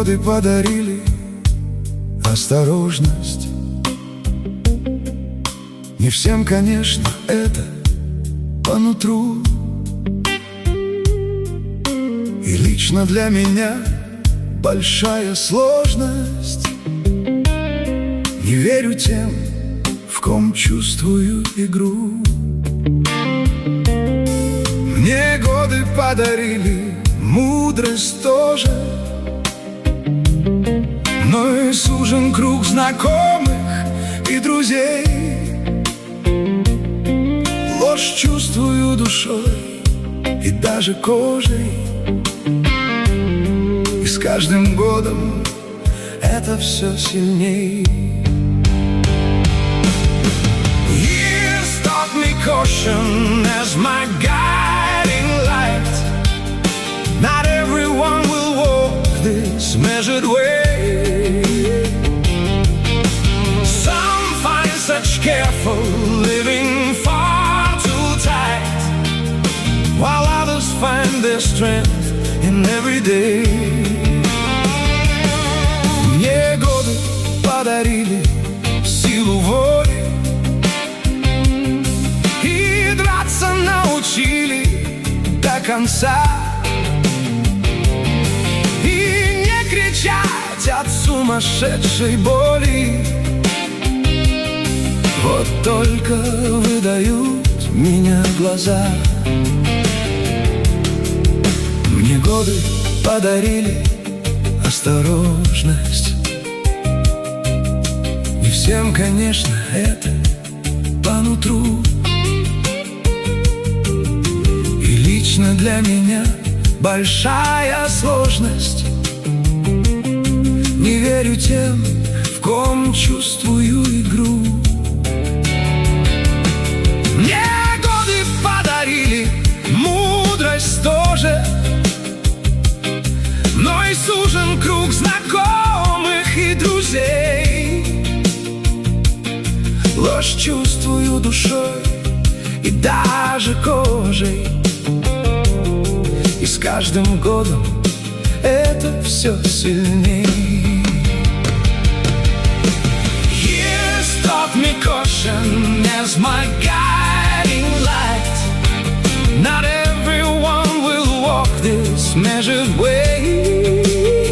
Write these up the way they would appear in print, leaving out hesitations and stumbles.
годы подарили осторожность. Не всем, конечно, это по нутру. И лично для меня большая сложность. Не верю тем, в ком чувствую игру. Мне годы подарили мудрость тоже, но и сужен круг знакомых и друзей. Ложь чувствую душой и даже кожей, и с каждым годом это все сильней. Years taught me caution as my guiding light. Not everyone will walk this measured way. Some find such careful living far too tight, while others find their strength in every day. Мне годы подарили силу воли и драться научили до конца. И не кричать от сумасшедшей боли. Вот только выдают меня глаза. Мне годы подарили осторожность. Не всем, конечно, это по нутру. И лично для меня большая сложность. Не верю тем, в ком чувствую игру. Мне годы подарили мудрость тоже, но и сужен круг знакомых и друзей. Ложь чувствую душой и даже кожей, и с каждым годом это все сильней. Years taught me caution as my guiding light. Not everyone will walk this measured way.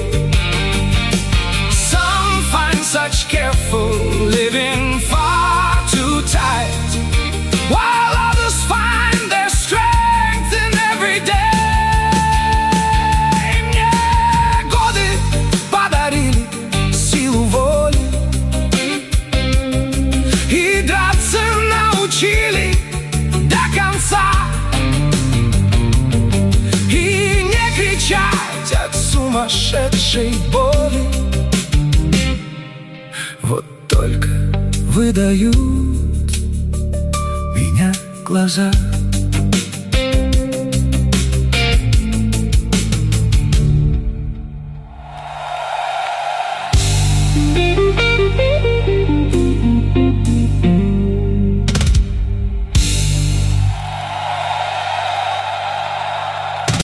Some find such careful living far too tight, while others find their strength in every day. Мне годы подарили силу воли и драться научили до конца. И не кричать от сумасшедшей боли. Вот только выдают меня глаза.